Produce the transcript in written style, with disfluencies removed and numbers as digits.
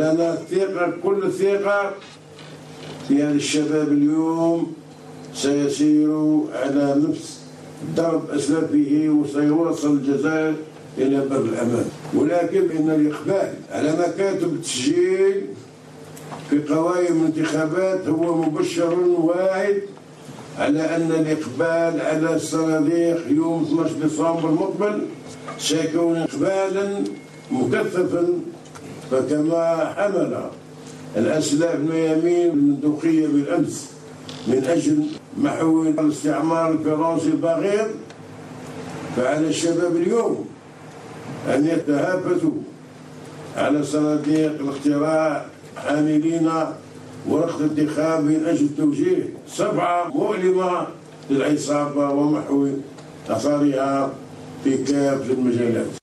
لنا الثقة كل الثقة في أن الشباب اليوم سيسير على نفس درب أسلافه وسيوصل الجزائر إلى بر الأمان، ولكن إن الإقبال على مكاتب التسجيل في قوائم الانتخابات هو مبشر واعد على أن الإقبال على الصناديق يوم 12 ديسمبر المقبل سيكون إقبالا مكثفا، فكما حمل الأسلاف الميامين البندقية بالأمس من أجل محو الاستعمار الفرنسي البغيض، فعلى الشباب اليوم أن يتهافتوا على صناديق الاقتراع حاملين ورقة انتخاب من أجل توجيه صفعة مؤلمة للعصابة ومحو أثارها في كافة المجالات.